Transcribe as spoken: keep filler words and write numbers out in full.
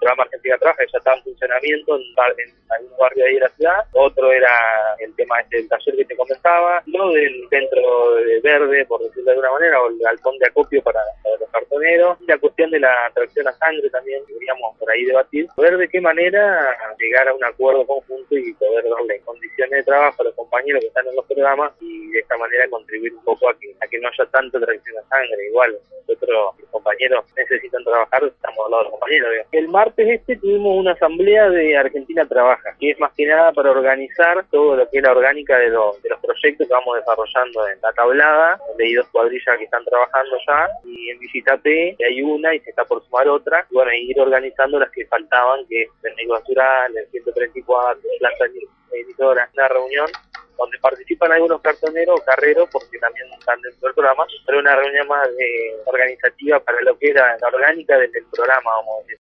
programa Argentina Trabaja, que ya estaba en funcionamiento en, en algún barrio ahí de la ciudad. Otro era el tema este del taller que te comentaba, lo del centro de verde, por decirlo de alguna manera, o el galpón de acopio para, para los cartoneros, y la cuestión de la tracción a sangre también queríamos por ahí debatir, ver de qué manera llegar a un acuerdo conjunto y poder darle condiciones de trabajo a los compañeros que están en los programas y de esta manera contribuir un poco a que, a que no haya tanto tracción a sangre. Igual nosotros, los compañeros necesitan trabajar, estamos al lado de los compañeros. Digamos. El martes este tuvimos una asamblea de Argentina Trabaja, que es más que nada para organizar todo lo que es la orgánica de, lo, de los proyectos que vamos desarrollando en la tablada, donde hay dos cuadrillas que están trabajando ya, y en Visitapé hay una y se está por sumar otra, y bueno, ir organizando las que faltaban, que es el Negro Natural, el ciento treinta y cuatro, planta editora, una reunión donde participan algunos cartoneros o carreros, porque también están dentro del programa, pero una reunión más eh, organizativa para lo que era la orgánica del, del programa, vamos a decir.